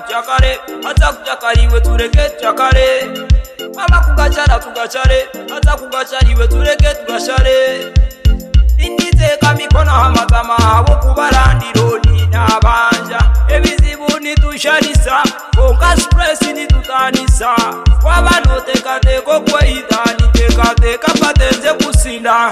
kuchakare hata kuchakariwe tureke chakare mama kugachara tugachare hata kugachariwe tureke tugashare inditeka mikono hamatama abo kubarandiro ni nabanja ebizibu nitusharisa focus press nitutanisa kwabanotekateka teko kwehitani tekateka patenze kusinda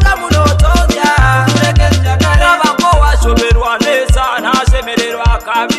Kabi